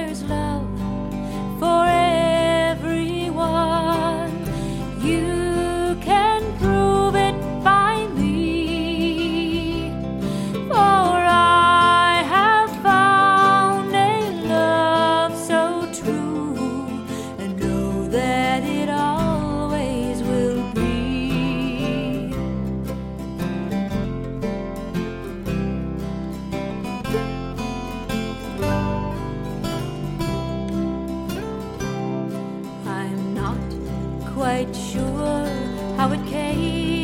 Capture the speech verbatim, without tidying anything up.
there's love for everyone. You can prove it by me, for I have found a love so true, and know that it always will be. I'm not quite sure how it came